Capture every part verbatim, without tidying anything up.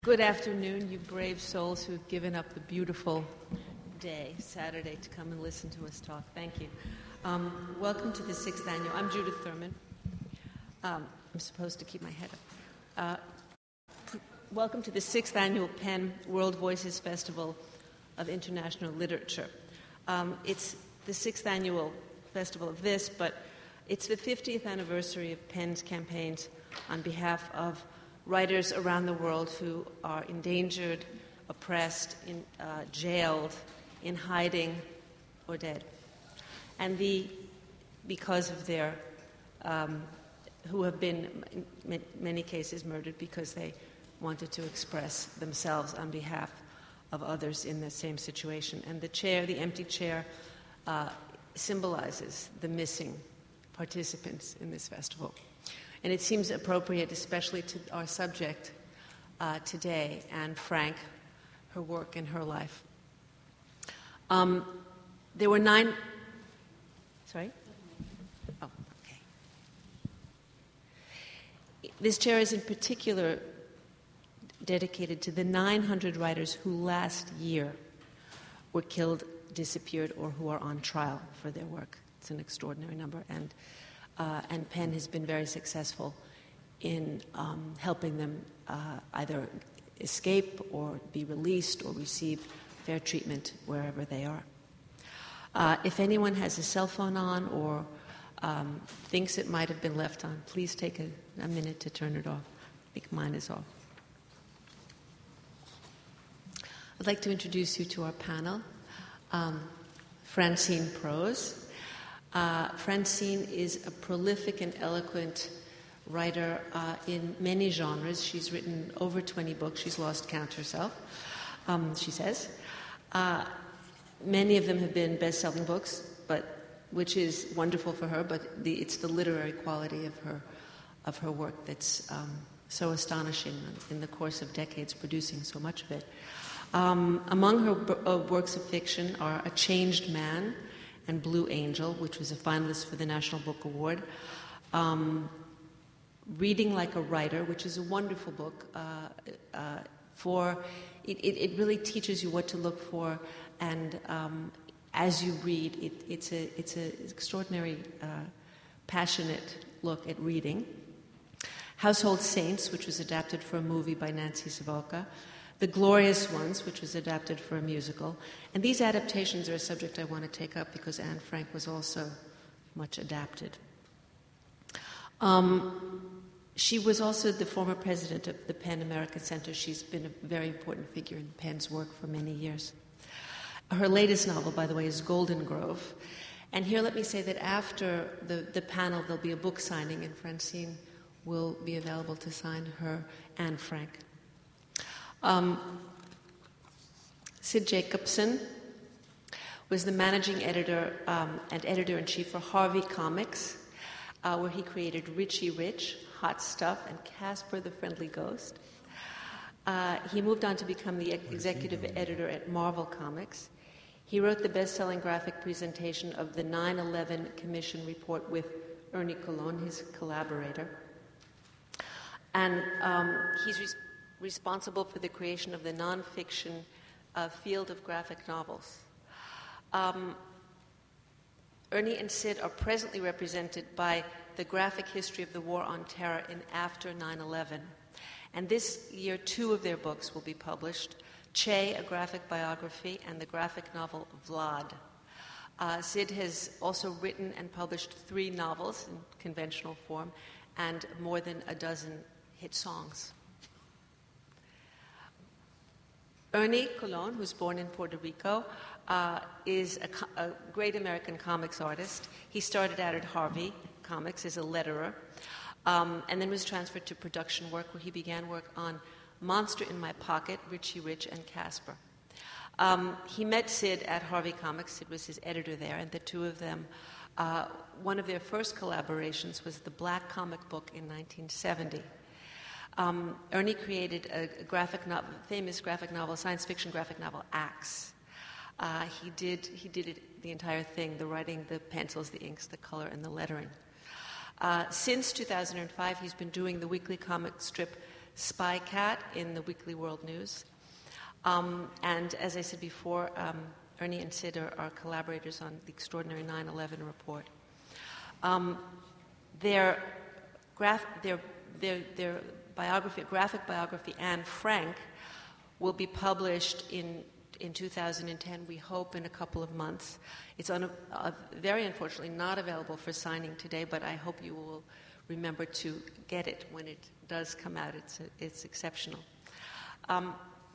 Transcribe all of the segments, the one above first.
Good afternoon, you brave souls who've given up the beautiful day, Saturday, to come and listen to us talk. Thank you. Um, welcome to the sixth annual. I'm Judith Thurman. Um, I'm supposed to keep my head up. Uh, pr- welcome to the sixth annual PEN World Voices Festival of International Literature. Um, it's the sixth annual festival of this, but it's the fiftieth anniversary of PEN's campaigns on behalf of writers around the world who are endangered, oppressed, in, uh, jailed, in hiding, or dead. And the, because of their, um, who have been, in many cases, murdered because they wanted to express themselves on behalf of others in the same situation. And the chair, the empty chair, uh, symbolizes the missing participants in this festival. And it seems appropriate, especially to our subject uh, today, Anne Frank, her work and her life. Um, there were nine... Sorry? Oh, okay. This chair is in particular dedicated to the nine hundred writers who last year were killed, disappeared, or who are on trial for their work. It's an extraordinary number, and Uh, and PEN has been very successful in um, helping them uh, either escape or be released or receive fair treatment wherever they are. Uh, if anyone has a cell phone on or um, thinks it might have been left on, please take a, a minute to turn it off. I think mine is off. I'd like to introduce you to our panel. Um, Francine Prose. Uh, Francine is a prolific and eloquent writer uh, in many genres. She's written over twenty books. She's lost count herself, um, she says. Uh, many of them have been best-selling books, but which is wonderful for her, but the, it's the literary quality of her of her work that's um, so astonishing in the course of decades, producing so much of it. Um, among her b- uh, works of fiction are A Changed Man and Blue Angel, which was a finalist for the National Book Award. Um, Reading Like a Writer, which is a wonderful book. Uh, uh, for it, it, it really teaches you what to look for, and um, as you read, it, it's a it's an extraordinary, uh, passionate look at reading. Household Saints, which was adapted for a movie by Nancy Savoca. The Glorious Ones, which was adapted for a musical. And these adaptations are a subject I want to take up because Anne Frank was also much adapted. Um, she was also the former president of the PEN American Center. She's been a very important figure in PEN's work for many years. Her latest novel, by the way, is Golden Grove. And here let me say that after the, the panel, there'll be a book signing, and Francine will be available to sign her Anne Frank. Um, Sid Jacobson was the managing editor um, and editor-in-chief for Harvey Comics, uh, where he created Richie Rich, Hot Stuff, and Casper the Friendly Ghost. Uh, he moved on to become the ex- executive editor at Marvel Comics. He wrote the best-selling graphic presentation of the nine eleven Commission report with Ernie Colón, his collaborator. And um, he's responsible responsible for the creation of the nonfiction uh, field of graphic novels. Um, Ernie and Sid are presently represented by the graphic history of the War on Terror in After nine eleven. And this year, two of their books will be published, Che, a graphic biography, and the graphic novel Vlad. Uh, Sid has also written and published three novels in conventional form and more than a dozen hit songs. Ernie Colón, who's born in Puerto Rico, uh, is a, co- a great American comics artist. He started out at Harvey Comics as a letterer, um, and then was transferred to production work, where he began work on Monster in My Pocket, Richie Rich, and Casper. Um, he met Sid at Harvey Comics. Sid was his editor there, and the two of them, uh, one of their first collaborations was the Black Comic Book in nineteen seventy. Um, Ernie created a, a graphic novel, famous graphic novel, science fiction graphic novel, Axe. Uh, he did he did it, the entire thing, the writing, the pencils, the inks, the color, and the lettering. Uh, since two thousand five, he's been doing the weekly comic strip Spy Cat in the Weekly World News. Um, and as I said before, um, Ernie and Sid are, are collaborators on the extraordinary nine eleven report. Um, their, graph, their, their, their biography, graphic biography, Anne Frank, will be published in in two thousand ten, we hope in a couple of months. It's un- uh, very unfortunately not available for signing today, but I hope you will remember to get it when it does come out. It's, a, it's exceptional. Um,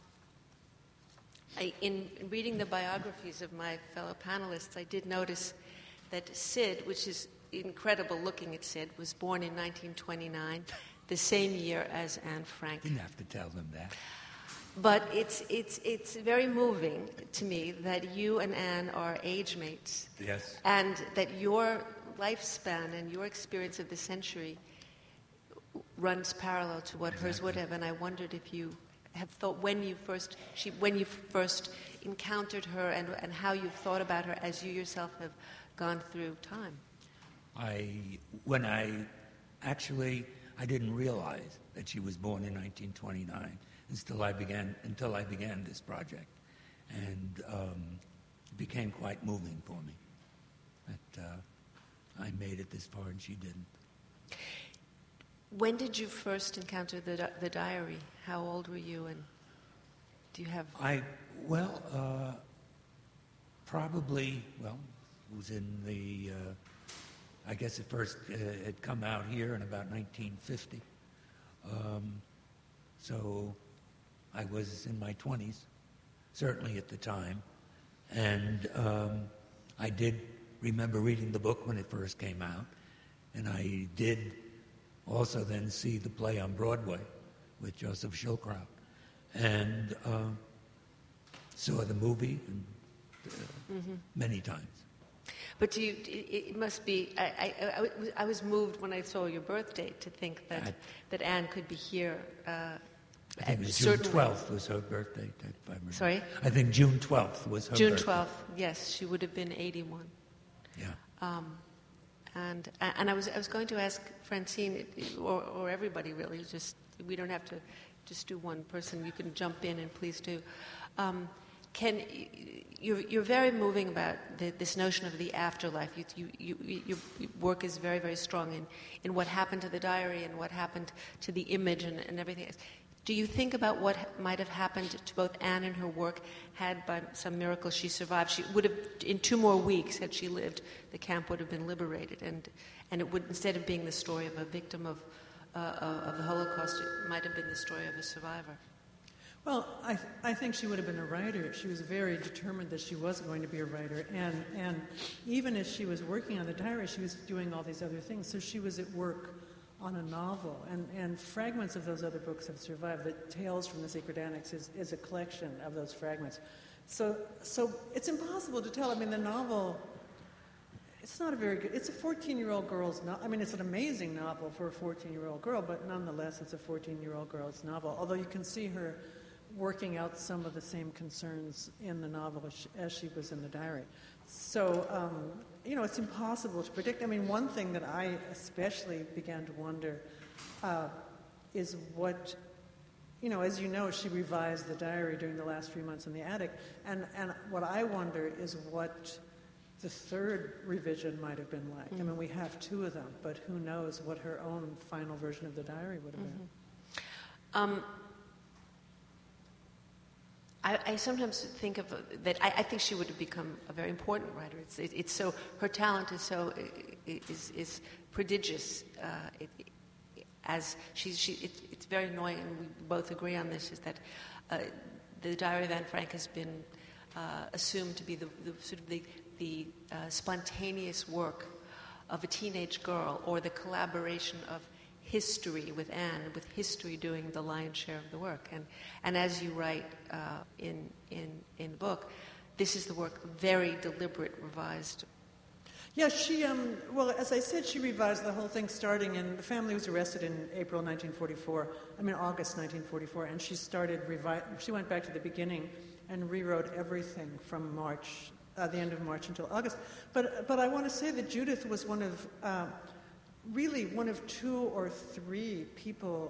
I, in, in reading the biographies of my fellow panelists, I did notice that Sid, which is incredible looking at Sid, was born in nineteen twenty-nine, the same year as Anne Frank. Didn't have to tell them that. But it's it's it's very moving to me that you and Anne are age mates. Yes. And that your lifespan and your experience of the century runs parallel to what Exactly. hers would have. And I wondered if you have thought when you first she when you first encountered her and and how you thought about her as you yourself have gone through time. I when I actually I didn't realize that she was born in nineteen twenty-nine. Until I began, until I began this project, and um, it became quite moving for me that uh, I made it this far and she didn't. When did you first encounter the the diary? How old were you, and do you have? I well, uh, probably well, it was in the. Uh, I guess it first uh, had come out here in about nineteen fifty. Um, so. I was in my twenties, certainly at the time, and um, I did remember reading the book when it first came out, and I did also then see the play on Broadway with Joseph Schildkraut, and uh, saw the movie and, uh, mm-hmm. many times. But do you, it must be, I, I, I, I was moved when I saw your birth date to think that, I, that Anne could be here. Uh, I think it was June twelfth was her birthday. If I remember. Sorry? I think June twelfth was her June birthday. June twelfth, yes. She would have been eighty-one. Yeah. Um, and and I was I was going to ask Francine, or, or everybody really, just we don't have to just do one person. You can jump in and please do. Um, can you're, you're very moving about the, this notion of the afterlife. You, you, you, your work is very, very strong in, in what happened to the diary and what happened to the image and, and everything else. Do you think about what might have happened to both Anne and her work had by some miracle she survived? She would have, in two more weeks, had she lived, the camp would have been liberated, and and it would, instead of being the story of a victim of uh, of the Holocaust, it might have been the story of a survivor. Well, I th- I think she would have been a writer. She was very determined that she was going to be a writer, and and even as she was working on the diary, she was doing all these other things. So she was at work on a novel, and, and fragments of those other books have survived. The Tales from the Secret Annex is, is a collection of those fragments. So so it's impossible to tell. I mean, the novel, it's not a very good, it's a fourteen-year-old girl's novel. I mean, it's an amazing novel for a fourteen-year-old girl, but nonetheless, it's a fourteen-year-old girl's novel, although you can see her working out some of the same concerns in the novel as she, as she was in the diary. So, um, you know, it's impossible to predict. I mean, one thing that I especially began to wonder uh, is what, you know, as you know, she revised the diary during the last few months in the attic, and, and what I wonder is what the third revision might have been like. Mm-hmm. I mean, we have two of them, but who knows what her own final version of the diary would have mm-hmm. been. Um, I, I sometimes think of uh, that. I, I think she would have become a very important writer. It's, it, it's so her talent is so is is prodigious. Uh, it, it, as she's, she, it, it's very annoying, and we both agree on this. Is that uh, the Diary of Anne Frank has been uh, assumed to be the, the sort of the the uh, spontaneous work of a teenage girl, or the collaboration of history with Anne, with history doing the lion's share of the work. And and as you write uh, in in in the book, this is the work, very deliberate, revised. Yeah, she, um, well, as I said, she revised the whole thing starting in, the family was arrested in April nineteen forty-four, I mean August nineteen forty-four, and she started, revi- she went back to the beginning and rewrote everything from March, uh, the end of March until August. But but I want to say that Judith was one of, uh, really one of two or three people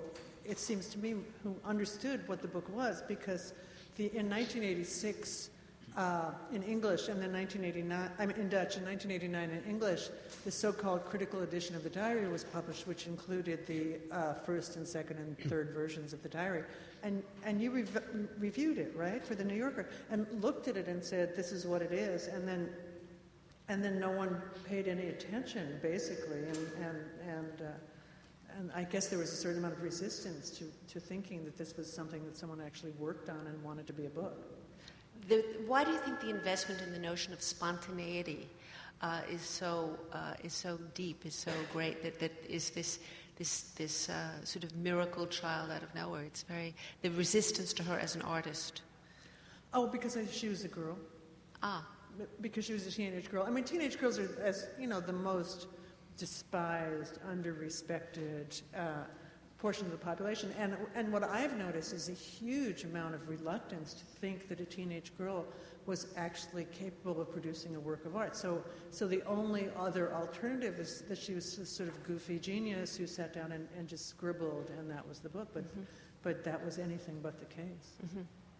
it seems to me, who understood what the book was, because the, in nineteen eighty-six, uh, in English, and then nineteen eighty-nine, I mean in Dutch, in nineteen eighty-nine in English, the so-called critical edition of the diary was published, which included the uh, first and second and third versions of the diary. And and you rev- reviewed it, right, for the New Yorker, and looked at it and said, this is what it is, and then and then no one paid any attention, basically, and and and, uh, and I guess there was a certain amount of resistance to, to thinking that this was something that someone actually worked on and wanted to be a book. The, why do you think the investment in the notion of spontaneity uh, is so uh, is so deep, is so great? That that is this this this uh, sort of miracle child out of nowhere. It's very the resistance to her as an artist. Oh, because I, she was a girl. Ah, Because she was a teenage girl. I mean, teenage girls are, as you know, the most despised, under-respected uh, portion of the population. And and what I've noticed is a huge amount of reluctance to think that a teenage girl was actually capable of producing a work of art. So so the only other alternative is that she was a sort of goofy genius who sat down and, and just scribbled, and that was the book. But mm-hmm. but that was anything but the case. Mm-hmm.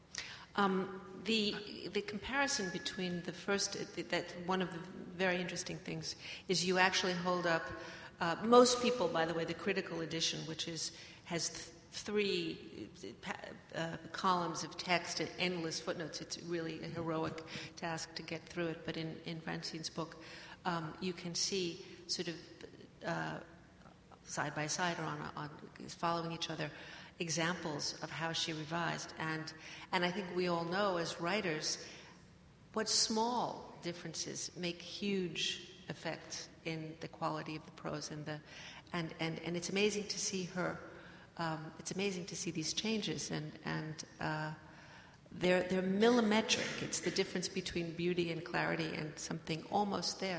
Um, the the comparison between the first, that one of the very interesting things is you actually hold up, uh, most people, by the way, the critical edition, which is has th- three uh, columns of text and endless footnotes. It's really a heroic task to get through it. But in, in Francine's book, um, you can see sort of uh, side by side or on, on following each other examples of how she revised, and and I think we all know as writers what small differences make huge effect in the quality of the prose and the and and, and it's amazing to see her. Um, it's amazing to see these changes, and and uh, they're they're millimetric. It's the difference between beauty and clarity and something almost there.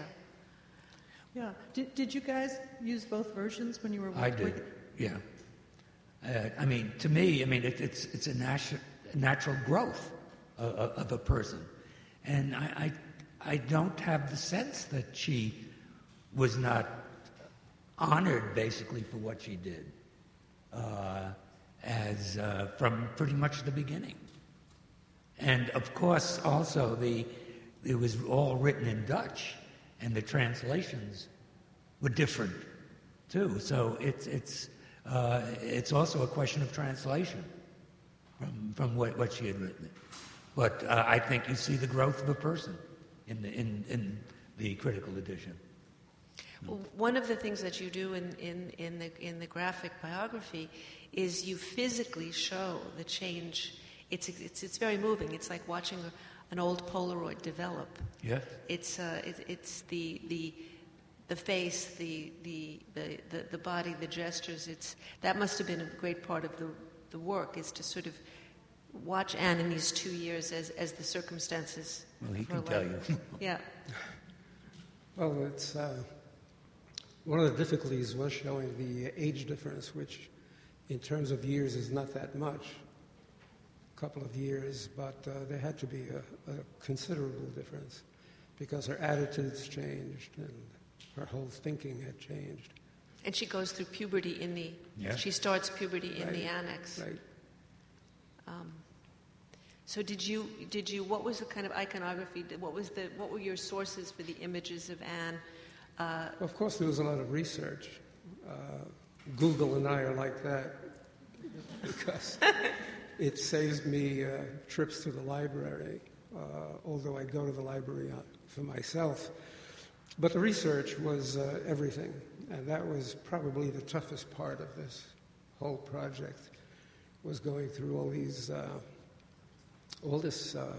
Yeah. Did did you guys use both versions when you were working? I did. Yeah. Uh, I mean, to me, I mean, it, it's it's a natu- natural growth of, of a person, and I, I I don't have the sense that she was not honored, basically, for what she did, uh, as uh, from pretty much the beginning, and of course, also the it was all written in Dutch, and the translations were different too. So it's it's. Uh, it's also a question of translation from from what, what she had written. But uh, I think you see the growth of a person in the in, in the critical edition. Well, one of the things that you do in, in, in the in the graphic biography is you physically show the change. It's it's it's very moving. It's like watching a, an old Polaroid develop. Yes. It's uh, it, it's the the. The face, the, the the the the body, the gestures. It's that must have been a great part of the the work, is to sort of watch Anne in these two years as as the circumstances. Well, he of her can tell life. you. Yeah. Well, it's uh, one of the difficulties was showing the age difference, which, in terms of years, is not that much. A couple of years, but uh, there had to be a, a considerable difference because her attitudes changed and her whole thinking had changed. And she goes through puberty in the. Yeah. She starts puberty in Right. the annex. Right. Um, so did you did you what was the kind of iconography? What was the what were your sources for the images of Anne? Uh, Of course, there was a lot of research. Uh, Google and I are like that because it saves me uh, trips to the library, uh, although I go to the library for myself. But the research was uh, everything, and that was probably the toughest part of this whole project, was going through all these, uh, all this uh,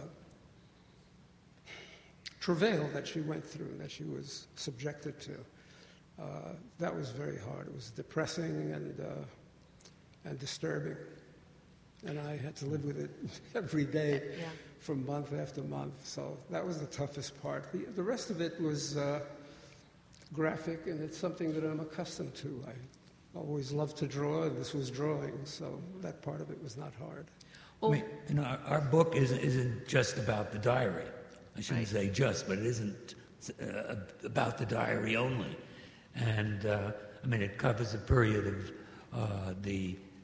travail that she went through, that she was subjected to. Uh, that was very hard. It was depressing and uh, and disturbing, and I had to live with it every day. yeah. From month after month. So that was the toughest part. The, the rest of it was uh, graphic, and it's something that I'm accustomed to. I always loved to draw, and this was drawing, so that part of it was not hard. Well, I mean, you know, our, our book isn't, isn't just about the diary. I shouldn't Right. say just, but it isn't uh, about the diary only. And, uh, I mean, it covers a period of uh, the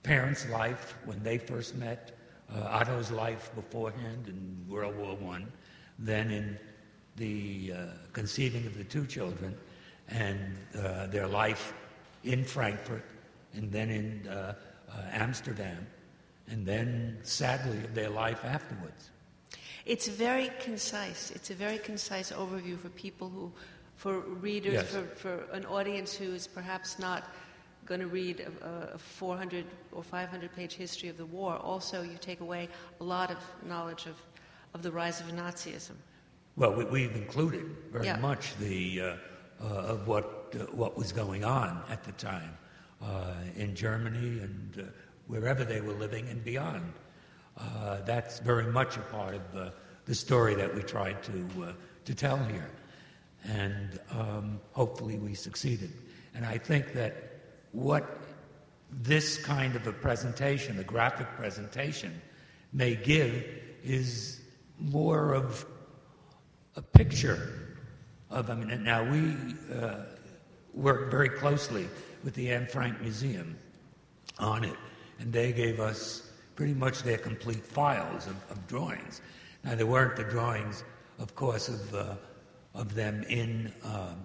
parents' life when they first met, uh, Otto's life beforehand in World War One, then in the uh, conceiving of the two children, and uh, their life in Frankfurt, and then in uh, uh, Amsterdam, and then, sadly, of their life afterwards. It's very concise. It's a very concise overview for people who, for readers, Yes. for, for an audience who is perhaps not going to read a, a four hundred or five hundred page history of the war. Also, you take away a lot of knowledge of, of the rise of Nazism. Well, we, we've included very Yeah. much the uh, uh, of what uh, what was going on at the time uh, in Germany and uh, wherever they were living and beyond. Uh, that's very much a part of uh, the story that we tried to uh, to tell here, and um, hopefully we succeeded. And I think that what this kind of a presentation, a graphic presentation, may give is more of a picture of, I mean, now we uh, worked very closely with the Anne Frank Museum on it, and they gave us pretty much their complete files of, of drawings. Now, there weren't the drawings, of course, of uh, of them in uh,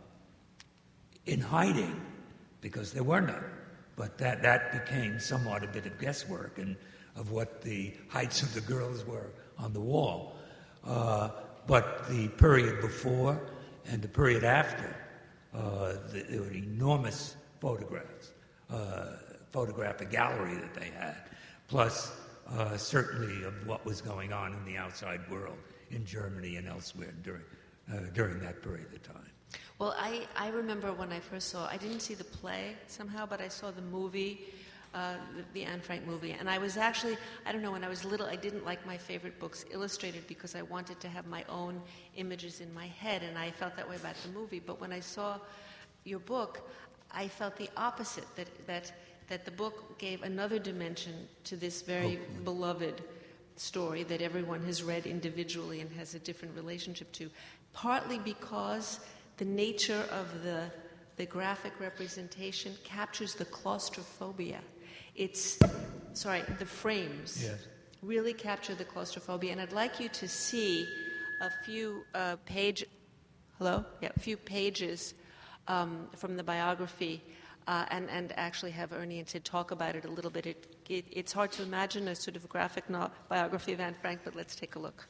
in hiding, because there were none. But that, that became somewhat a bit of guesswork and of what the heights of the girls were on the wall. Uh, but the period before and the period after, uh, the, there were enormous photographs, uh, photographic gallery that they had, plus uh, certainly of what was going on in the outside world in Germany and elsewhere during uh, during that period of time. Well, I, I remember when I first saw, I didn't see the play somehow, but I saw the movie, uh, the, the Anne Frank movie. And I was actually, I don't know, when I was little, I didn't like my favorite books illustrated because I wanted to have my own images in my head, and I felt that way about the movie. But when I saw your book, I felt the opposite, that that, that the book gave another dimension to this very Hopefully. beloved story that everyone has read individually and has a different relationship to, partly because the nature of the, the graphic representation captures the claustrophobia. It's, sorry, the frames Yes. really capture the claustrophobia. And I'd like you to see a few uh, page, hello? Yeah, a few pages um, from the biography uh, and, and actually have Ernie and Sid talk about it a little bit. It, it, it's hard to imagine a sort of graphic no- biography of Anne Frank, but let's take a look.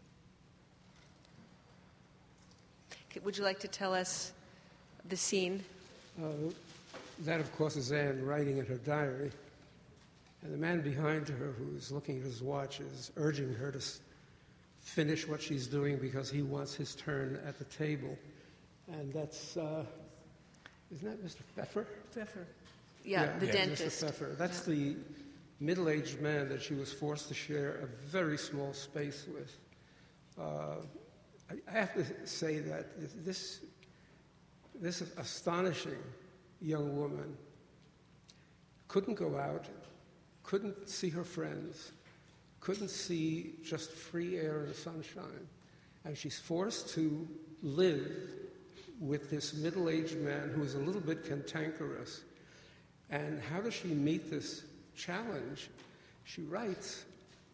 Would you like to tell us the scene? Uh, that, of course, is Anne writing in her diary. And the man behind her, who's looking at his watch, is urging her to s- finish what she's doing because he wants his turn at the table. And that's, uh, isn't that Mister Pfeffer? Pfeffer. Yeah, the yeah, dentist. Mister Pfeffer. That's Yeah. the middle-aged man that she was forced to share a very small space with. Uh, I I have to say that this, this astonishing young woman couldn't go out, couldn't see her friends, couldn't see just free air and sunshine, and she's forced to live with this middle-aged man who is a little bit cantankerous. And how does she meet this challenge? She writes.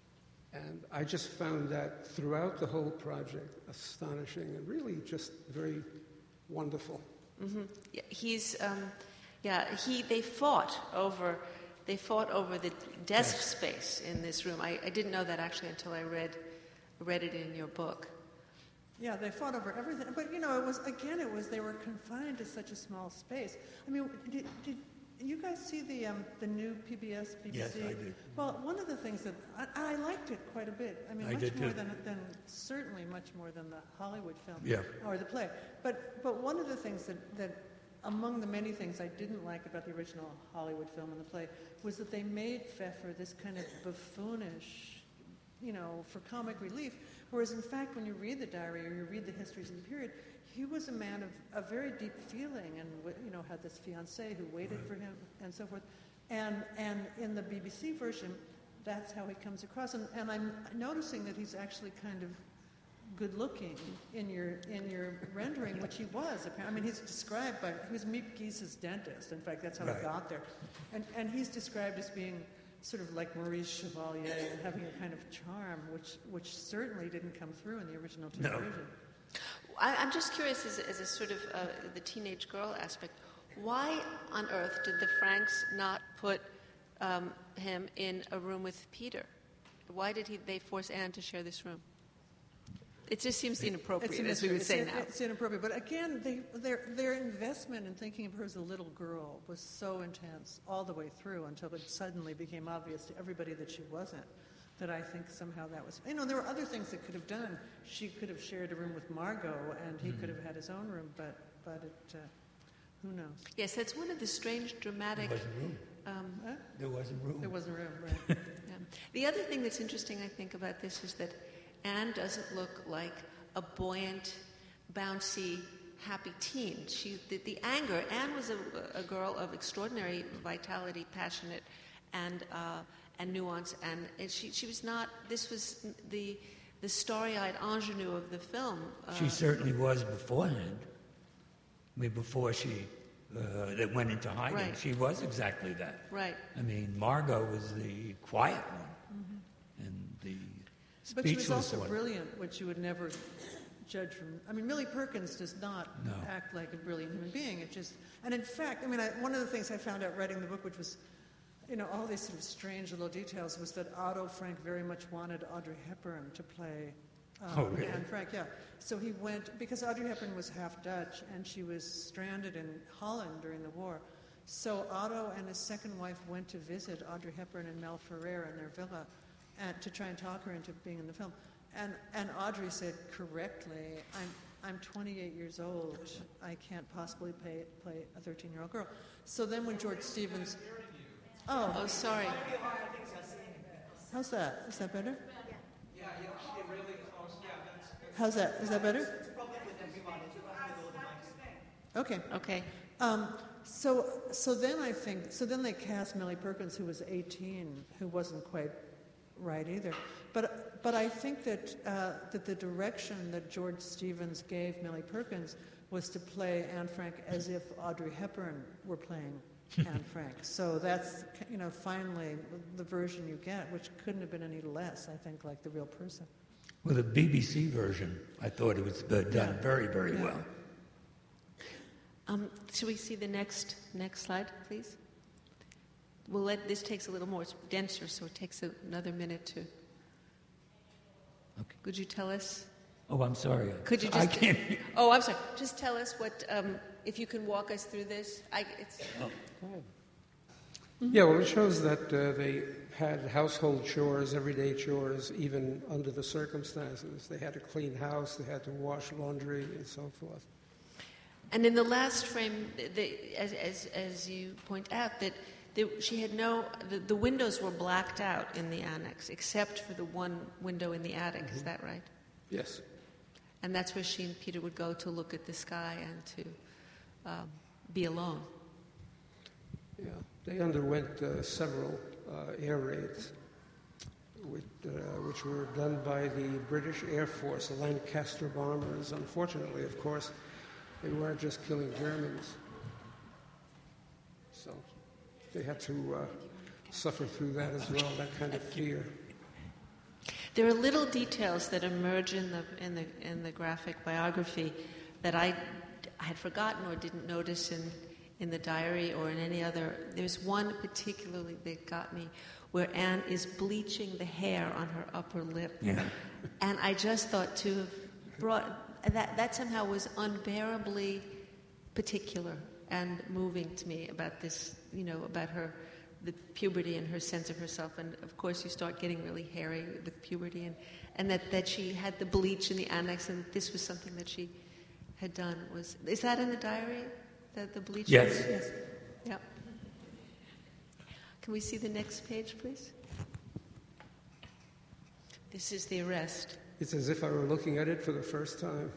And I just found that throughout the whole project astonishing and really just very wonderful. Mm-hmm. Yeah, he's, um, yeah, he. They fought over, they fought over the desk Yes. space in this room. I, I didn't know that actually until I read, read it in your book. Yeah, they fought over everything. But, you know, it was, again, it was, they were confined to such a small space. I mean, did, did you guys see the um, the new P B S, B B C? Yes, I did. Well, one of the things that, I, I liked it quite a bit. I mean, I much did more too. than, than, certainly much more than the Hollywood film. Yeah. Or the play. But, but one of the things that, that, among the many things I didn't like about the original Hollywood film and the play, was that they made Pfeffer this kind of buffoonish, you know, for comic relief. Whereas, in fact, when you read the diary or you read the histories of the period, he was a man of a very deep feeling and, you know, had this fiancée who waited for him and so forth. And and in the B B C version, that's how he comes across. And, and I'm noticing that he's actually kind of good-looking in your in your rendering, which he was. I mean, he's described by, he was Miep Giese's dentist. In fact, that's how Right. he got there. And, and he's described as being sort of like Maurice Chevalier and having a kind of charm, which which certainly didn't come through in the original No. version. I, I'm just curious, as a, as a sort of uh, the teenage girl aspect, why on earth did the Franks not put um, him in a room with Peter? Why did he, they force Anne to share this room? It just seems inappropriate, It's as we would it's say in- now. It's inappropriate. But again, they, their, their investment in thinking of her as a little girl was so intense all the way through until it suddenly became obvious to everybody that she wasn't. That I think somehow that was... You know, there were other things that could have done. She could have shared a room with Margot, and he mm-hmm. could have had his own room, but, but it... Uh, who knows? Yes, that's one of the strange, dramatic... There wasn't room. Um, huh? There wasn't room. There wasn't room, right. yeah. The other thing that's interesting, I think, about this is that Anne doesn't look like a buoyant, bouncy, happy teen. She, the, the anger... Anne was a, a girl of extraordinary vitality, passionate, and... Uh, and nuance, and, and she, she was not, this was the the starry-eyed ingenue of the film. Uh, she certainly was beforehand. I mean, before she uh, that went into hiding, right. she was exactly that. Right. I mean, Margot was the quiet one, mm-hmm. and the speechless one. But she was also one. Brilliant, which you would never judge from... I mean, Millie Perkins does not no. act like a brilliant human being. It just... And in fact, I mean, I, one of the things I found out writing the book, which was... You know, all these sort of strange little details, was that Otto Frank very much wanted Audrey Hepburn to play um, oh, really? Anne Frank, yeah. So he went, because Audrey Hepburn was half Dutch, and she was stranded in Holland during the war. So Otto and his second wife went to visit Audrey Hepburn and Mel Ferrer in their villa and to try and talk her into being in the film. And and Audrey said correctly, I'm I'm twenty-eight years old. I can't possibly pay, play a thirteen-year-old girl. So then when George Stevens... Oh. Oh, sorry. How's that? Is that better? How's that? Is that better? Okay. Okay. Um, so, so then I think, so then they cast Millie Perkins, who was eighteen, who wasn't quite right either. But, but I think that uh, that the direction that George Stevens gave Millie Perkins was to play Anne Frank as if Audrey Hepburn were playing Anne Frank. So that's, you know, finally the version you get, which couldn't have been any less, I think, like the real person. Well, the B B C version, I thought it was done yeah. very, very yeah. well. Um, should we see the next next slide, please? We'll let this takes a little more. It's denser, so it takes a, another minute to. Okay. Could you tell us? Oh, I'm sorry. Could you just? I can't. Oh, I'm sorry. Just tell us what. Um, if you can walk us through this. I, it's. Oh. Mm-hmm. Yeah, well, it shows that uh, they had household chores, everyday chores, even under the circumstances. They had to clean house, they had to wash laundry, and so forth. And in the last frame, the, as, as, as you point out, that the, she had no, the, the windows were blacked out in the annex, except for the one window in the attic. Mm-hmm. Is that right? Yes. And that's where she and Peter would go to look at the sky and to um, be alone. Yeah, they underwent uh, several uh, air raids, with, uh, which were done by the British Air Force, the Lancaster bombers. Unfortunately, of course, they weren't just killing Germans. So they had to uh, suffer through that as well, that kind of fear. There are little details that emerge in the in the in the graphic biography that I, I had forgotten or didn't notice in, in the diary or in any other. There's one particularly that got me, where Anne is bleaching the hair on her upper lip, yeah. and I just thought to have brought that that somehow was unbearably particular and moving to me about this, you know, about her. The puberty and her sense of herself, and of course you start getting really hairy with puberty, and, and that, that she had the bleach in the annex, and this was something that she had done. Was is that in the diary? The the bleach? Yes. Yes. Yeah. Can we see the next page, please? This is the arrest. It's as if I were looking at it for the first time.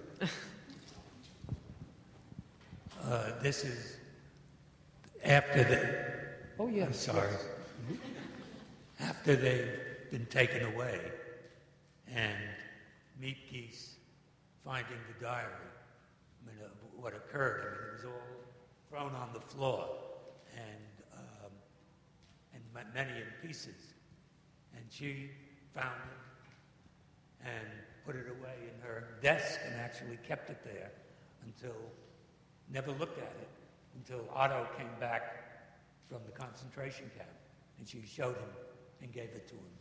uh, this is after the. Oh, yes. I'm sorry. Yes. After they've been taken away and Meat Geese finding the diary, I mean, uh, what occurred, I mean, it was all thrown on the floor. And um, and m- many in pieces. And she found it and put it away in her desk and actually kept it there until, never looked at it, until Otto came back from the concentration camp. And she showed him and gave it to him.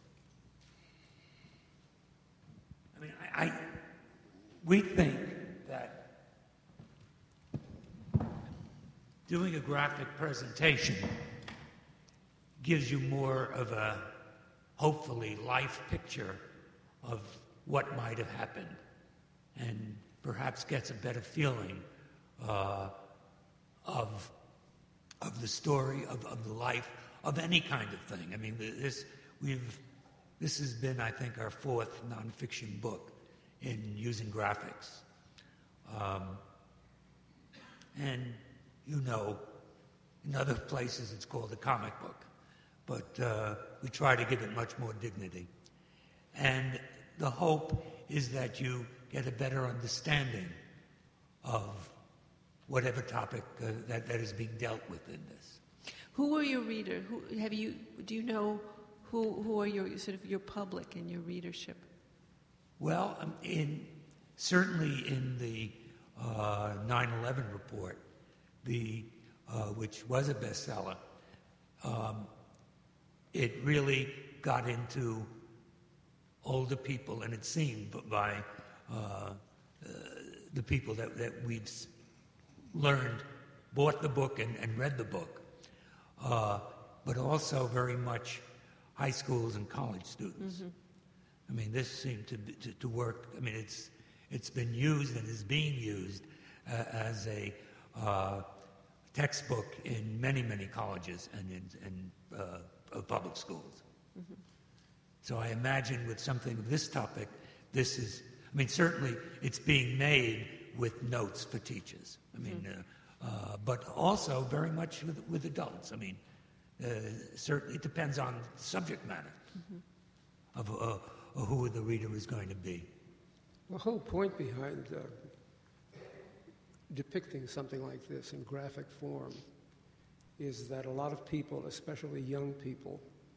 I mean, I, I we think that doing a graphic presentation gives you more of a, hopefully, life picture of what might have happened, and perhaps gets a better feeling uh, of of the story of, of the life of any kind of thing. I mean, this we've this has been, I think, our fourth nonfiction book in using graphics, um, and you know, in other places it's called a comic book, but uh, we try to give it much more dignity, and the hope is that you get a better understanding of whatever topic uh, that, that is being dealt with in this. Who are your readers? Who have you? Do you know who who are your sort of your public and your readership? Well, um, in certainly in the uh, nine eleven report, the uh, which was a bestseller, um, it really got into older people, and it seemed by uh, uh, the people that, that we've learned, bought the book and, and read the book, uh, but also very much high schools and college students. Mm-hmm. I mean, this seemed to, to to work. I mean, it's it's been used and is being used uh, as a uh, textbook in many many colleges and in, in uh, public schools. Mm-hmm. So I imagine with something of this topic, this is. I mean, certainly it's being made with notes for teachers. I mean, mm-hmm. uh, uh, but also very much with, with adults. I mean, uh, certainly it depends on subject matter mm-hmm. of, uh, of who the reader is going to be. The whole point behind uh, depicting something like this in graphic form is that a lot of people, especially young people,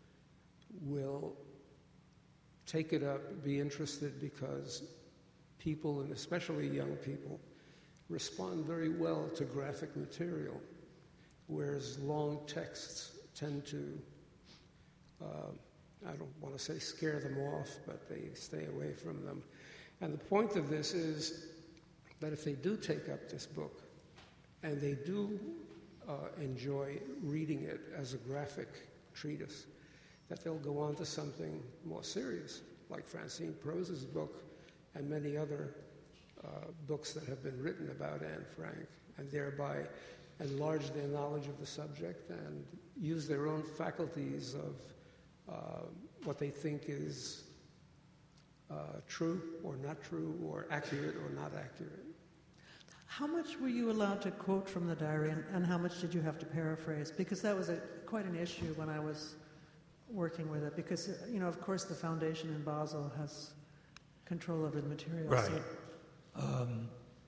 will take it up, be interested, because people, and especially young people, respond very well to graphic material, whereas long texts tend to, uh, I don't want to say scare them off, but they stay away from them. And the point of this is that if they do take up this book, and they do uh, enjoy reading it as a graphic treatise, that they'll go on to something more serious, like Francine Prose's book and many other uh, books that have been written about Anne Frank, and thereby enlarge their knowledge of the subject and use their own faculties of uh, what they think is uh, true or not true, or accurate or not accurate. How much were you allowed to quote from the diary, and, and how much did you have to paraphrase? Because that was a, quite an issue when I was working with it, because, you know, of course the foundation in Basel has control over the material. Right. So. Um,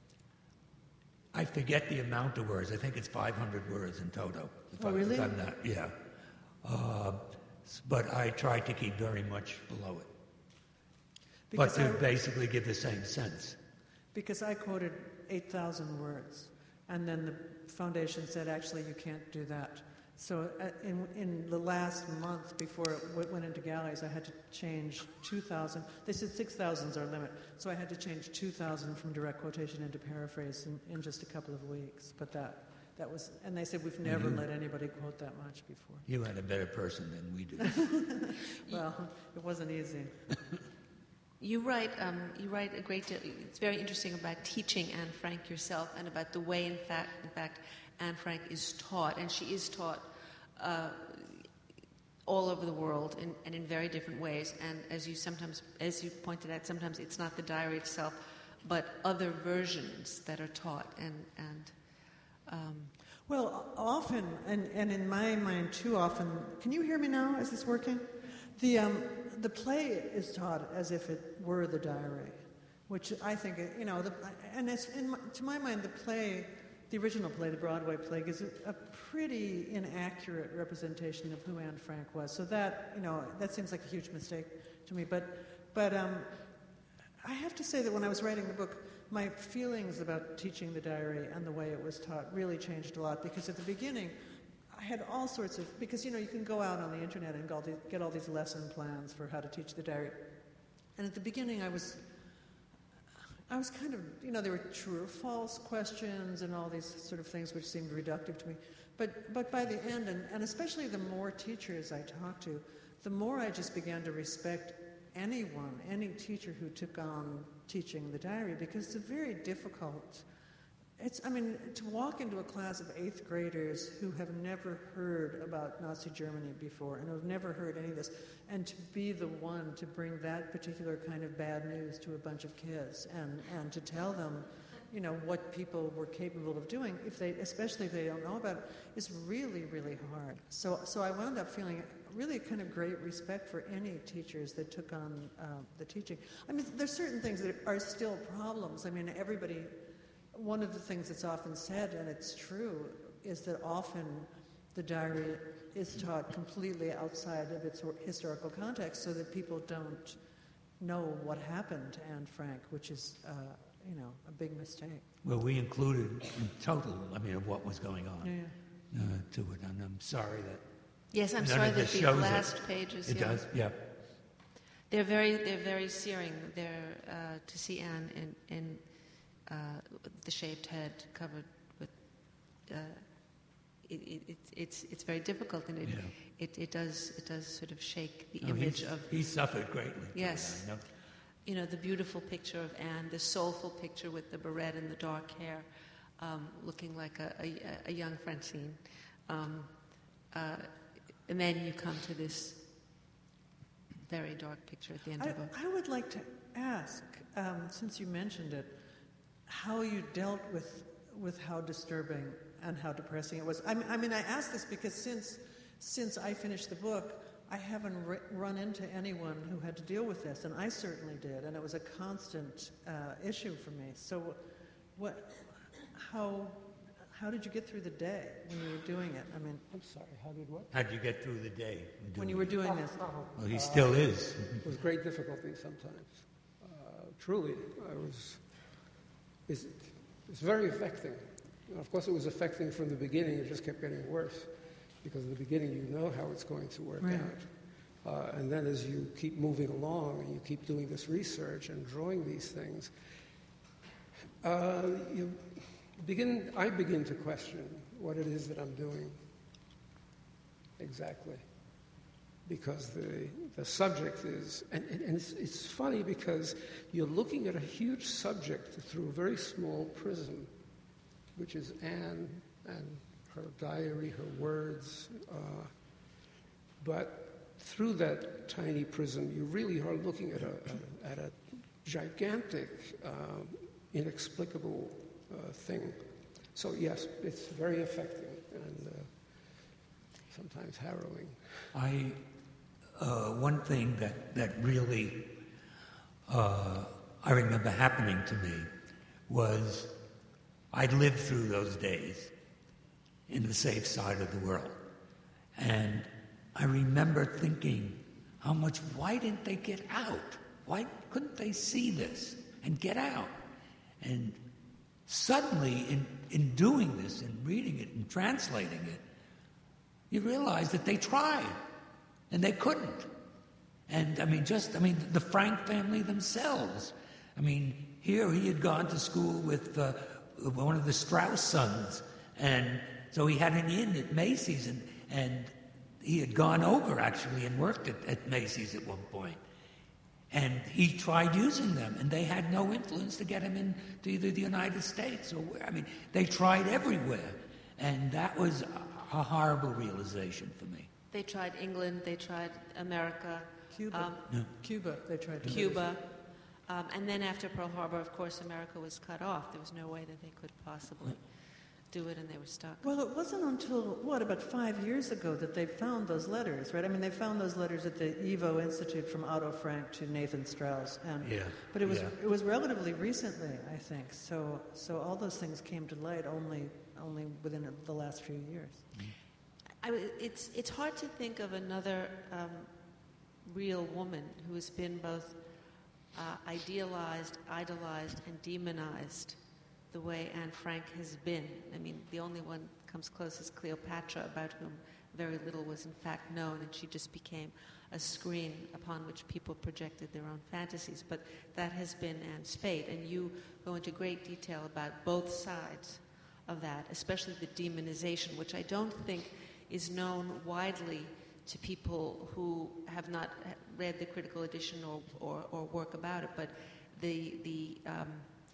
I forget the amount of words. I think it's five hundred words in total. If oh, I, really? If I'm not, yeah. Uh, but I try to keep very much below it. Because but to I, basically give the same sense. Because I quoted eight thousand words, and then the foundation said, actually, you can't do that. So uh, in, in the last month before it w- went into galleys, I had to change two thousand. They said six thousand is our limit. So I had to change two thousand from direct quotation into paraphrase in, in just a couple of weeks. But that, that was, and they said, we've never mm-hmm. let anybody quote that much before. You had a better person than we do. Well, it wasn't easy. You write, um, you write a great deal. It's very interesting about teaching Anne Frank yourself, and about the way, in fact, in fact, Anne Frank is taught, and she is taught uh, all over the world in, and in very different ways. And as you sometimes, as you pointed out, sometimes it's not the diary itself, but other versions that are taught. And and um, well, often, and, and in my mind too often. Can you hear me now? Is this working? The um, the play is taught as if it were the diary, which I think, you know, the, and it's in my, to my mind, the play the original play, the Broadway play, is a, a pretty inaccurate representation of who Anne Frank was. So that, you know, that seems like a huge mistake to me. But, but um, I have to say that when I was writing the book, my feelings about teaching the diary and the way it was taught really changed a lot, because at the beginning, I had all sorts of, because, you know, you can go out on the internet and get all these lesson plans for how to teach the diary. And at the beginning, I was, I was kind of, you know, there were true or false questions and all these sort of things which seemed reductive to me. But, but by the end, and, and especially the more teachers I talked to, the more I just began to respect anyone, any teacher who took on teaching the diary, because it's a very difficult, it's, I mean, to walk into a class of eighth graders who have never heard about Nazi Germany before and who have never heard any of this, and to be the one to bring that particular kind of bad news to a bunch of kids and, and to tell them, you know, what people were capable of doing, if they, especially if they don't know about it, is really, really hard. So, so I wound up feeling really kind of great respect for any teachers that took on uh, the teaching. I mean, there's certain things that are still problems. I mean, everybody, one of the things that's often said, and it's true, is that often the diary is taught completely outside of its historical context so that people don't know what happened to Anne Frank, which is, uh, you know, a big mistake. Well, we included in total, I mean, of what was going on Yeah, yeah. uh, to it, and I'm sorry that Yes, I'm none sorry of that this the shows last it. pages. It yeah. does, yeah. They're very, they're very searing. They're uh, to see Anne in, in uh, the shaved head covered with. Uh, it, it, it, it's it's very difficult, and it, Yeah. it it does it does sort of shake the No, image he's- of. He suffered greatly. Yes. I know. You know, the beautiful picture of Anne, the soulful picture with the beret and the dark hair, um, looking like a, a, a young Francine. Um, uh, and then you come to this very dark picture at the end I, of the book. I would like to ask, um, since you mentioned it, how you dealt with with how disturbing and how depressing it was. I mean, I, mean, I ask this because since since I finished the book, I haven't r- run into anyone who had to deal with this, and I certainly did, and it was a constant uh, issue for me. So, what, how, how did you get through the day when you were doing it? I mean, I'm sorry, how did what? How'd you get through the day? when you were doing this. Well, he still is. With great difficulty sometimes. Uh, truly, I was. It's, it's very affecting. And of course, it was affecting from the beginning. It just kept getting worse because in the beginning you know how it's going to work Right. out, uh, and then as you keep moving along and you keep doing this research and drawing these things, uh, you begin. I begin to question what it is that I'm doing exactly. Because the, the subject is, and, and it's, it's funny because you're looking at a huge subject through a very small prism, which is Anne and her diary, her words. Uh, but through that tiny prism, you really are looking at a, at a gigantic, uh, inexplicable uh, thing. So yes, it's very affecting and uh, sometimes harrowing. I, uh, one thing that, that really uh, I remember happening to me was I'd lived through those days in the safe side of the world. And I remember thinking, how much, why didn't they get out? Why couldn't they see this and get out? And suddenly, in, in doing this and reading it and translating it, you realize that they tried, and they couldn't. And, I mean, just, I mean, the Frank family themselves. I mean, here he had gone to school with uh, one of the Strauss sons, and so he had an inn at Macy's, and, and he had gone over, actually, and worked at, at Macy's at one point. And he tried using them, and they had no influence to get him into either the United States or where. I mean, they tried everywhere, and that was a horrible realization for me. They tried England, they tried America, Cuba. um, Yeah. Cuba, they tried to Cuba. Um, and then after Pearl Harbor, of course, America was cut off. There was no way that they could possibly do it and they were stuck. Well, it wasn't until, what, about five years ago that they found those letters, right? I mean, they found those letters at the Evo Institute from Otto Frank to Nathan Strauss. And, Yeah, But it was yeah. it was relatively recently, I think. So so all those things came to light only only within the last few years. I, it's, it's hard to think of another um, real woman who has been both uh, idealized, idolized, and demonized the way Anne Frank has been. I mean, the only one that comes close is Cleopatra, about whom very little was in fact known, and she just became a screen upon which people projected their own fantasies. But that has been Anne's fate, and you go into great detail about both sides of that, especially the demonization, which I don't think is known widely to people who have not read the critical edition or, or, or work about it, but the the um,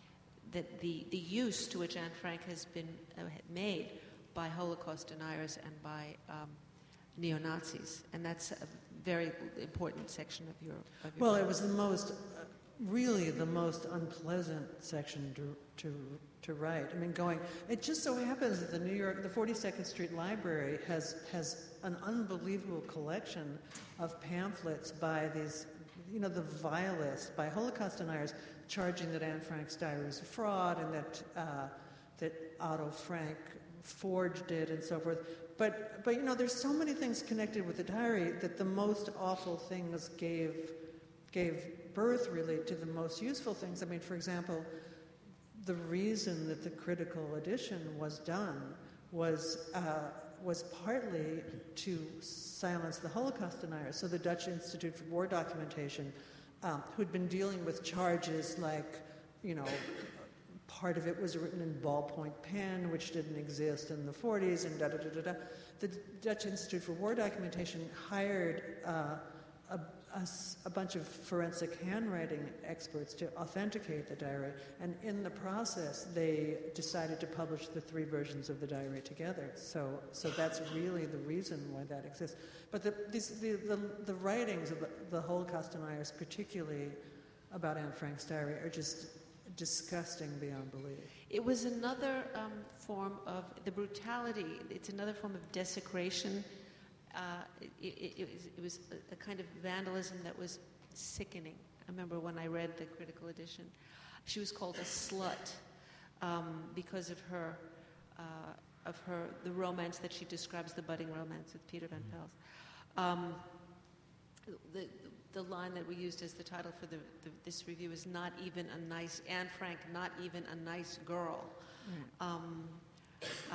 that the, the use to which Anne Frank has been uh, made by Holocaust deniers and by um, neo-Nazis, and that's a very important section of your. Of your Well, book. it was the most, uh, really the most unpleasant section to, to to write. I mean, going. It just so happens that the New York, the forty-second Street Library has has an unbelievable collection of pamphlets by these, you know, the vilest, by Holocaust deniers, charging that Anne Frank's diary was a fraud and that uh, that Otto Frank forged it and so forth. But but you know, there's so many things connected with the diary that the most awful things gave gave birth really to the most useful things. I mean, for example, the reason that the critical edition was done was uh, was partly to silence the Holocaust deniers. So the Dutch Institute for War Documentation, um, who'd been dealing with charges like, you know, part of it was written in ballpoint pen, which didn't exist in the forties, and da da da da da. The Dutch Institute for War Documentation hired uh, a, a, a bunch of forensic handwriting experts to authenticate the diary, and in the process, they decided to publish the three versions of the diary together. So, so that's really the reason why that exists. But the, these, the, the, the writings of the, the Holocaust deniers, particularly about Anne Frank's diary, are just disgusting beyond belief. It was another um, form of the brutality. It's another form of desecration. Uh, it, it, it, was, it was a, a kind of vandalism that was sickening. I remember when I read the critical edition, she was called a slut um, because of her uh, of her the romance that she describes, the budding romance with Peter Van Pels. Um, the, the line that we used as the title for the, the, this review is "Not even a nice Anne Frank, not even a nice girl." Right. Um, uh,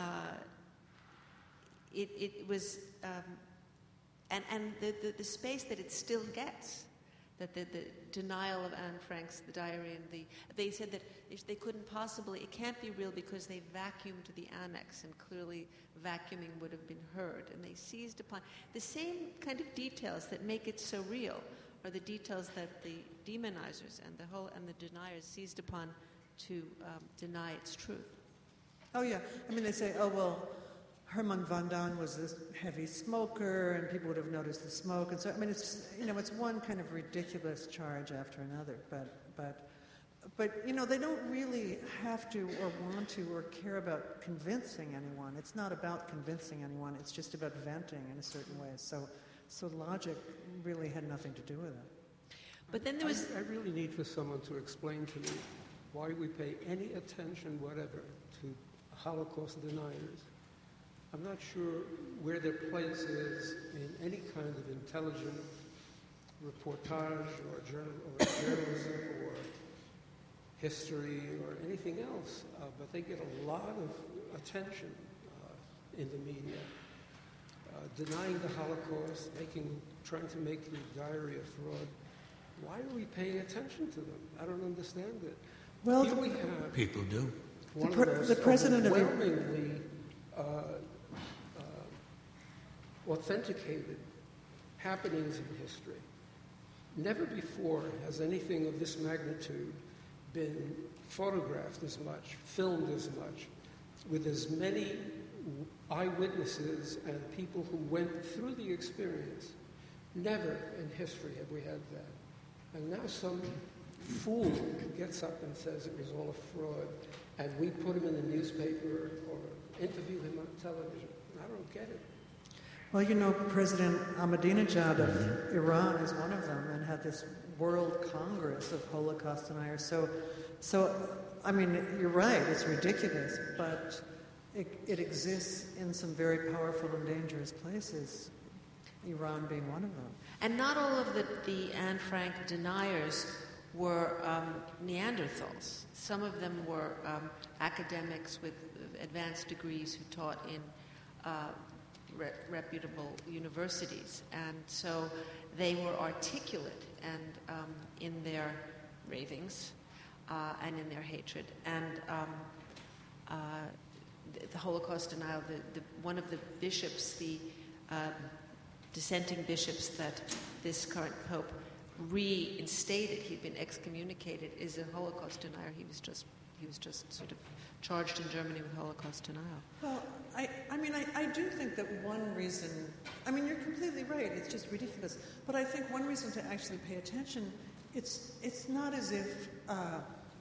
it, it was, um, and and the, the, the space that it still gets, that the, the denial of Anne Frank's the diary and the they said that they couldn't possibly, it can't be real because they vacuumed the annex, and clearly vacuuming would have been heard, and they seized upon the same kind of details that make it so real are the details that the demonizers and the whole and the deniers seized upon to um, deny its truth. Oh yeah, I mean they say, oh well, Herman van Daan was this heavy smoker, and people would have noticed the smoke, and so I mean it's just, you know, it's one kind of ridiculous charge after another, but but but you know, they don't really have to or want to or care about convincing anyone. It's not about convincing anyone. It's just about venting in a certain way. So so logic really had nothing to do with it. But then there was I, I really need for someone to explain to me why we pay any attention whatever to Holocaust deniers. I'm not sure where their place is in any kind of intelligent reportage or, journal, or journalism or history or anything else, uh, but they get a lot of attention uh, in the media. Uh, denying the Holocaust, making, trying to make the diary a fraud. Why are we paying attention to them? I don't understand it. Well, Here the- we have People do. one The pre- of the those president of the- overwhelmingly uh, uh, authenticated happenings in history. Never before has anything of this magnitude been photographed as much, filmed as much, with as many eyewitnesses and people who went through the experience. Never in history have we had that. And now some fool gets up and says it was all a fraud, and we put him in the newspaper or interview him on television. I don't get it. Well, you know, President Ahmadinejad of Iran is one of them, and had this World Congress of Holocaust deniers. So, so I mean, you're right, it's ridiculous, but it, it exists in some very powerful and dangerous places, Iran being one of them. And not all of the, the Anne Frank deniers were um, Neanderthals. Some of them were um, academics with advanced degrees who taught in uh, re- reputable universities. And so they were articulate and um, in their ravings uh, and in their hatred. And um, uh, the, the Holocaust denial, the, the, one of the bishops, the uh, dissenting bishops that this current pope reinstated, he'd been excommunicated, is a Holocaust denier. He was just he was just sort of charged in Germany with Holocaust denial. Well, I, I mean, I, I do think that one reason, I mean, you're completely right, it's just ridiculous, but I think one reason to actually pay attention, it's it's not as if, uh,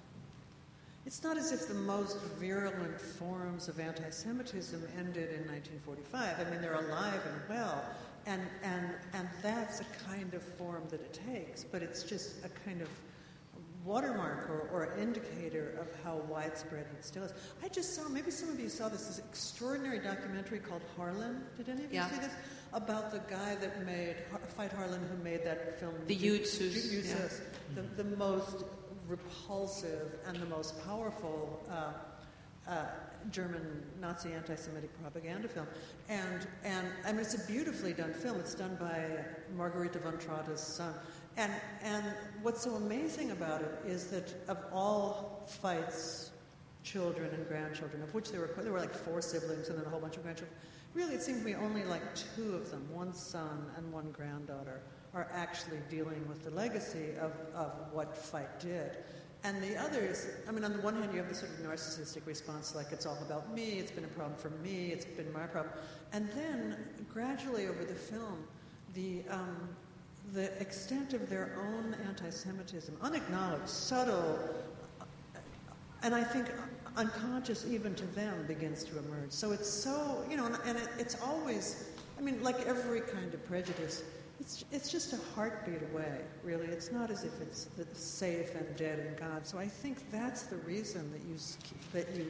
it's not as if the most virulent forms of anti-Semitism ended in nineteen forty-five. I mean, they're alive and well, and, and, and that's a kind of form that it takes, but it's just a kind of watermark or, or indicator of how widespread it still is. I just saw, maybe some of you saw this, this extraordinary documentary called Harlan. Did any of you Yeah. see this? About the guy that made, Fight Harlan, who made that film. The Ju- Jutsus, Ju- yeah. Jutsus, the, the most repulsive and the most powerful uh, uh, German Nazi anti-Semitic propaganda film. And, and, I mean, it's a beautifully done film. It's done by Margarita von Trotte's son. And, and what's so amazing about it is that of all Feit's children and grandchildren, of which there were there were like four siblings and then a whole bunch of grandchildren, really it seemed to be only like two of them, one son and one granddaughter, are actually dealing with the legacy of, of what Feit did. And the others, I mean, on the one hand, you have this sort of narcissistic response, like it's all about me, it's been a problem for me, it's been my problem. And then, gradually over the film, the um, the extent of their own anti-Semitism, unacknowledged, subtle, and I think unconscious even to them, begins to emerge. So it's so, you know, and, and it, it's always, I mean, like every kind of prejudice, it's it's just a heartbeat away, really. It's not as if it's the safe and dead in God. So I think that's the reason that you that you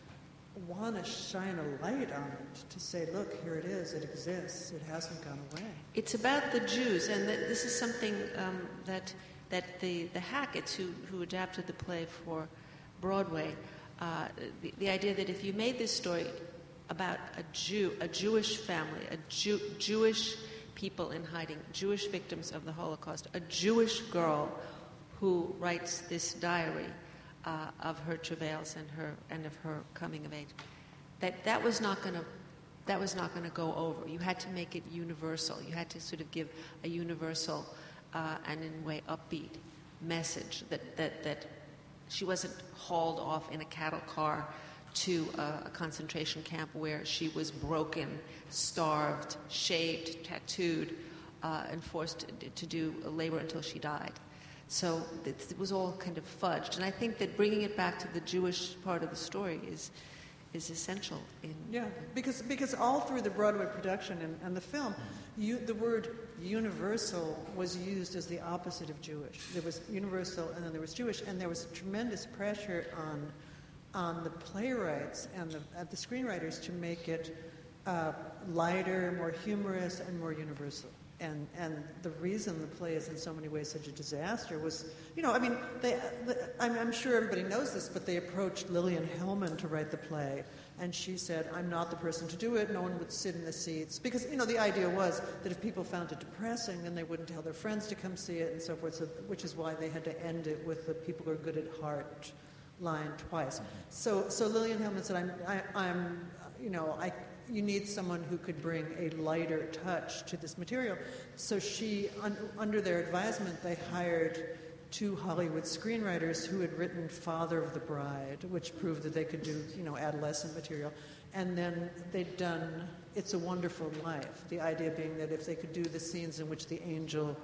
want to shine a light on it, to say, look, here it is, it exists, it hasn't gone away. It's about the Jews, and th- this is something um, that that the, the Hackett's, who, who adapted the play for Broadway, uh, the, the idea that if you made this story about a Jew, a Jewish family, a Jew, Jewish people in hiding, Jewish victims of the Holocaust, a Jewish girl who writes this diary uh, of her travails and her and of her coming of age, that that was not going to that was not going to go over. You had to make it universal. You had to sort of give a universal uh, and in a way upbeat message that that that she wasn't hauled off in a cattle car to a, a concentration camp where she was broken, starved, shaved, tattooed, uh, and forced to, to do labor until she died. So it, it was all kind of fudged. And I think that bringing it back to the Jewish part of the story is is essential. In, yeah, because because all through the Broadway production and, and the film, you, the word universal was used as the opposite of Jewish. There was universal and then there was Jewish, and there was tremendous pressure on on the playwrights and the, uh, the screenwriters to make it uh, lighter, more humorous, and more universal. And and the reason the play is in so many ways such a disaster was, you know, I mean, they, the, I'm, I'm sure everybody knows this, but they approached Lillian Hellman to write the play, and she said, I'm not the person to do it, no one would sit in the seats. Because, you know, the idea was that if people found it depressing, then they wouldn't tell their friends to come see it and so forth, so, which is why they had to end it with the people who are good at heart line twice. So so Lillian Hellman said, I'm, I, I'm you know, I... you need someone who could bring a lighter touch to this material. So she, un, under their advisement, they hired two Hollywood screenwriters who had written Father of the Bride, which proved that they could do, you know, adolescent material. And then they'd done It's a Wonderful Life, the idea being that if they could do the scenes in which the angel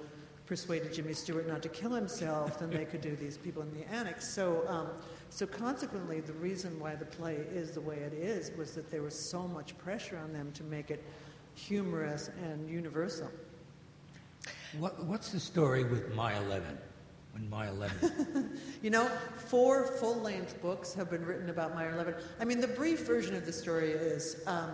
persuaded Jimmy Stewart not to kill himself than they could do these people in the annex. So, um, so consequently, the reason why the play is the way it is was that there was so much pressure on them to make it humorous and universal. What, what's the story with My eleven? When My eleven? You know, four full-length books have been written about Meyer Levin. I mean, the brief version of the story is um,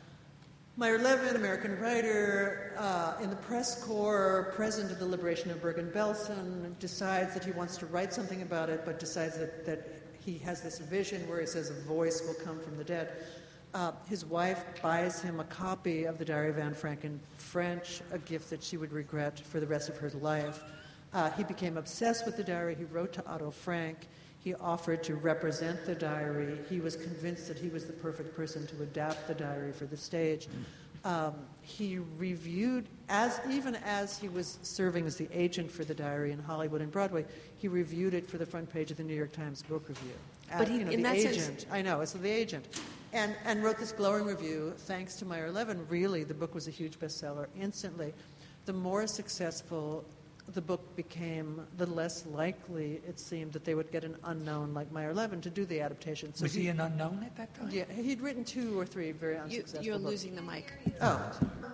Meyer Levin, American writer, uh, in the press corps, president of the liberation of Bergen-Belsen, decides that he wants to write something about it, but decides that, that he has this vision where he says a voice will come from the dead. Uh, his wife buys him a copy of the Diary of Anne Frank in French, a gift that she would regret for the rest of her life. Uh, he became obsessed with the diary. He wrote to Otto Frank. He offered to represent the diary. He was convinced that he was the perfect person to adapt the diary for the stage. Um, he reviewed, as even as he was serving as the agent for the diary in Hollywood and Broadway, he reviewed it for the front page of the New York Times Book Review. But he, you know, in the that agent, sense, I know, so the agent, and and wrote this glowing review. Thanks to Meyer Levin, really, the book was a huge bestseller instantly. The more successful the book became, the less likely it seemed that they would get an unknown like Meyer Levin to do the adaptation. So Was he, he an unknown at that time? Yeah, he'd written two or three very you, unsuccessful you're books. losing the mic. Oh.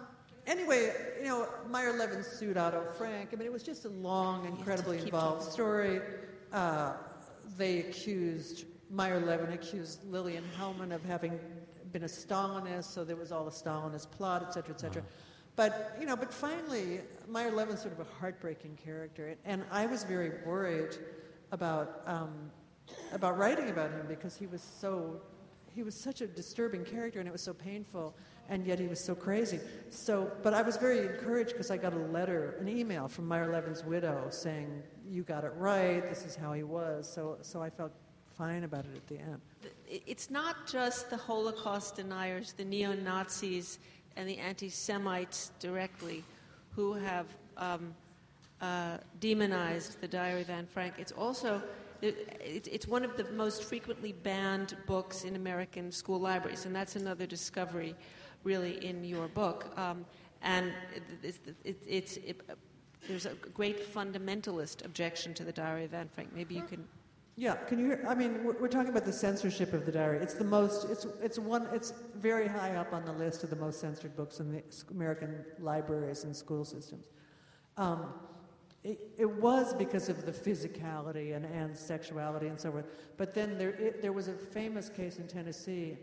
Anyway, you know, Meyer Levin sued Otto Frank. I mean, it was just a long, incredibly involved story. Uh, they accused, Meyer Levin accused Lillian Hellman of having been a Stalinist, so there was all the Stalinist plot, et cetera, et cetera. Uh-huh. But, you know, but finally, Meyer Levin's sort of a heartbreaking character. And I was very worried about um, about writing about him because he was so, he was such a disturbing character and it was so painful, and yet he was so crazy. So, but I was very encouraged because I got a letter, an email from Meyer Levin's widow saying, you got it right, this is how he was. So, so I felt fine about it at the end. It's not just the Holocaust deniers, the neo-Nazis, and the anti-Semites directly who have um, uh, demonized the Diary of Anne Frank. It's also, it, it, it's one of the most frequently banned books in American school libraries, and that's another discovery really in your book. Um, and it, it's, it, it's, it, uh, there's a great fundamentalist objection to the Diary of Anne Frank. Maybe you can... Yeah, can you hear? I mean, we're, we're talking about the censorship of the diary. It's the most, it's it's one, it's very high up on the list of the most censored books in the American libraries and school systems. Um, it, it was because of the physicality and, and sexuality and so forth. But then there, it, there was a famous case in Tennessee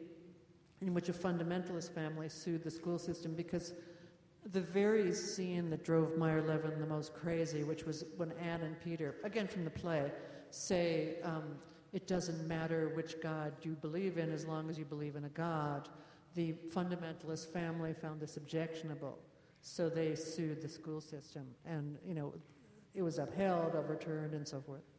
in which a fundamentalist family sued the school system because the very scene that drove Meyer Levin the most crazy, which was when Anne and Peter, again from the play, say, um, it doesn't matter which God you believe in as long as you believe in a God. The fundamentalist family found this objectionable, so they sued the school system. And, you know, it was upheld, overturned, and so forth.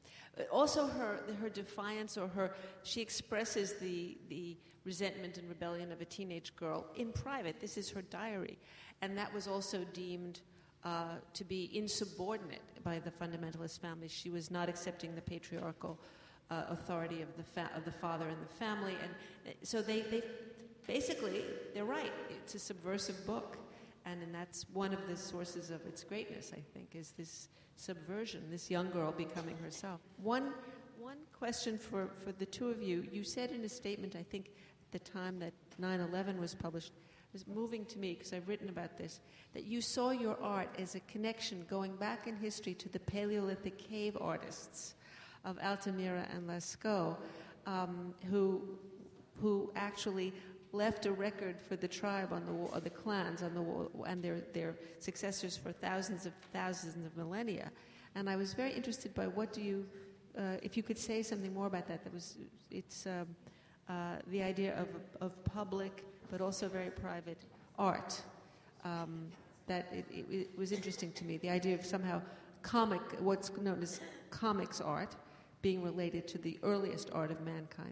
Also, her her defiance, or her, she expresses the, the resentment and rebellion of a teenage girl in private. This is her diary. And that was also deemed Uh, to be insubordinate by the fundamentalist family. She was not accepting the patriarchal uh, authority of the fa- of the father and the family, and so they, they basically they're right. It's a subversive book, and, and that's one of the sources of its greatness. I think is this subversion, this young girl becoming herself. One one question for, for the two of you. You said in a statement, I think, at the time that nine eleven was published. Was moving to me because I've written about this, that you saw your art as a connection going back in history to the Paleolithic cave artists of Altamira and Lascaux, um, who who actually left a record for the tribe on the wall, or the clans on the wall, and their their successors for thousands of thousands of millennia. And I was very interested by what do you, uh, if you could say something more about that. That was it's um, uh, the idea of of public, but also very private art. Um, that it, it, it was interesting to me, the idea of somehow comic, what's known as comics art, being related to the earliest art of mankind.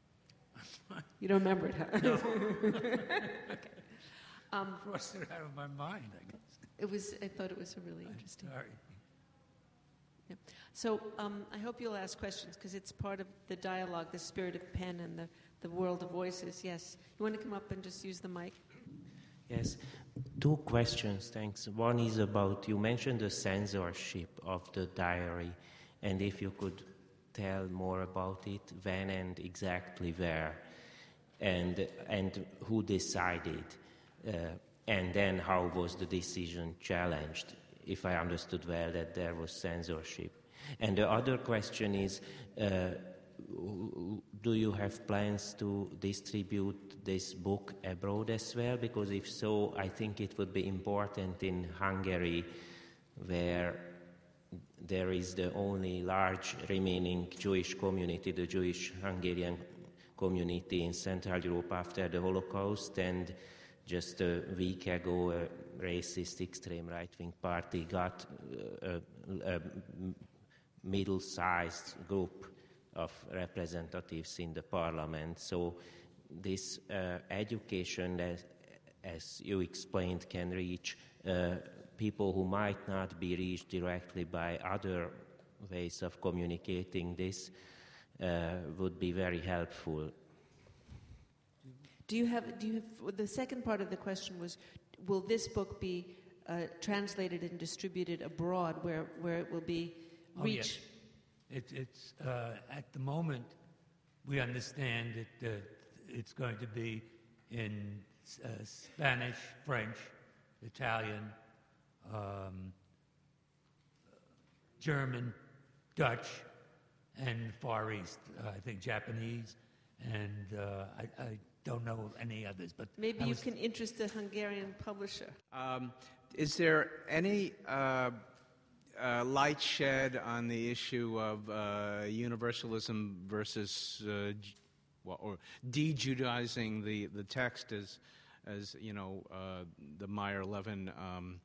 You don't remember it, huh? No. Okay. Um, Crossed it out of my mind, I guess. it was. I thought it was really interesting. I'm sorry. Yeah. So um, I hope you'll ask questions because it's part of the dialogue, the spirit of pen and the, the world of voices. Yes. You want to come up and just use the mic? Yes. Two questions, thanks. One is about, you mentioned the censorship of the diary, and if you could tell more about it, when and exactly where, and and who decided, uh, and then how was the decision challenged, if I understood well that there was censorship. And the other question is, uh, do you have plans to distribute this book abroad as well? Because if so, I think it would be important in Hungary, where there is the only large remaining Jewish community, the Jewish Hungarian community in Central Europe after the Holocaust, and just a week ago a racist extreme right-wing party got a, a middle-sized group of representatives in the parliament. So this uh, education, as, as you explained, can reach uh, people who might not be reached directly by other ways of communicating this, uh, would be very helpful. Do you have, do you have, the second part of the question was, will this book be uh, translated and distributed abroad where, where it will be reach? Oh, yes. It, it's, uh, at the moment, we understand that uh, it's going to be in uh, Spanish, French, Italian, um, German, Dutch, and Far East. Uh, I think Japanese, and uh, I, I don't know of any others. But maybe I you was, can interest the Hungarian publisher. Um, is there any uh, uh, light shed on the issue of uh, universalism versus uh, well, or de-Judaizing the, the text, as as you know, uh, the Meyer Levin um,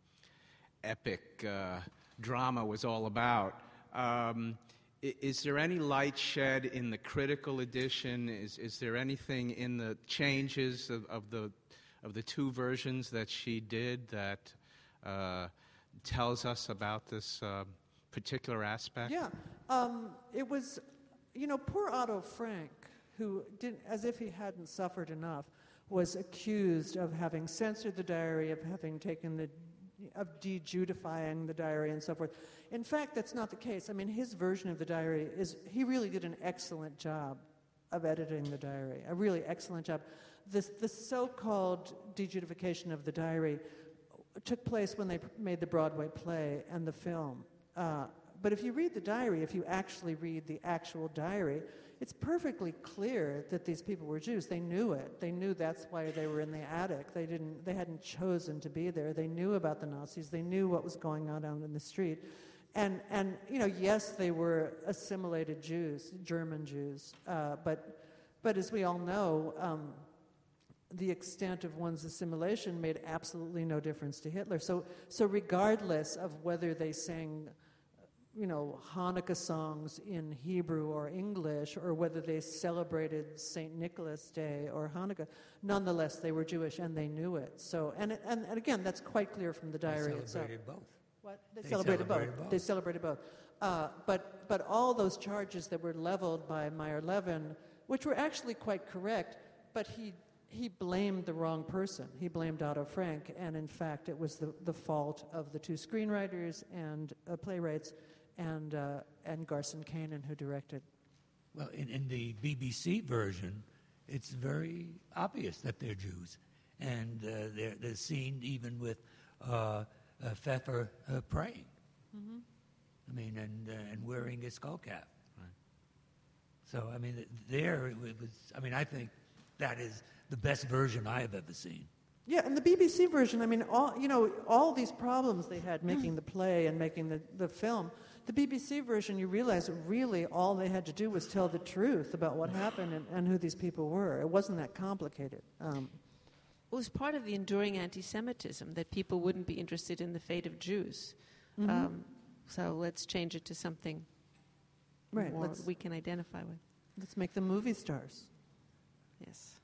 epic uh, drama was all about? Um, Is there any light shed in the critical edition? Is is there anything in the changes of, of the of the two versions that she did that uh, tells us about this uh, particular aspect? Yeah, um, it was, you know, poor Otto Frank, who didn't, as if he hadn't suffered enough, was accused of having censored the diary, of having taken the of de-Judifying the diary and so forth. In fact, that's not the case. I mean, his version of the diary is, he really did an excellent job of editing the diary, a really excellent job. This, the so-called de-Judification of the diary took place when they made the Broadway play and the film. Uh, but if you read the diary, if you actually read the actual diary, it's perfectly clear that these people were Jews. They knew it. They knew that's why they were in the attic. They didn't. They hadn't chosen to be there. They knew about the Nazis. They knew what was going on out in the street. And, and you know, yes, they were assimilated Jews, German Jews. Uh, but, but as we all know, um, the extent of one's assimilation made absolutely no difference to Hitler. So, so regardless of whether they sang, you know, Hanukkah songs in Hebrew or English, or whether they celebrated Saint Nicholas Day or Hanukkah, nonetheless, they were Jewish and they knew it. So, and and, and again, that's quite clear from the diary they itself. celebrated both. What? They, They celebrated, celebrated both. both. They celebrated both. Uh, but but all those charges that were leveled by Meyer Levin, which were actually quite correct, but he he blamed the wrong person. He blamed Otto Frank, and in fact, it was the, the fault of the two screenwriters and uh, playwrights and uh, and Garson Kanin, who directed. Well, in, in the B B C version, it's very obvious that they're Jews, and uh, they're, they're seen even with uh, uh, Pfeffer uh, praying. Mm-hmm. I mean, and uh, and wearing a skull cap. Right. So, I mean, there it was. I mean, I think that is the best version I have ever seen. Yeah, and the B B C version, I mean, all you know, all these problems they had making the play and making the, the film, the B B C version, you realize really all they had to do was tell the truth about what happened and, and who these people were. It wasn't that complicated. Um, It was part of the enduring anti-Semitism that people wouldn't be interested in the fate of Jews. Mm-hmm. Um, so let's change it to something right, more let's, we can identify with. let's make them movie stars. Yes.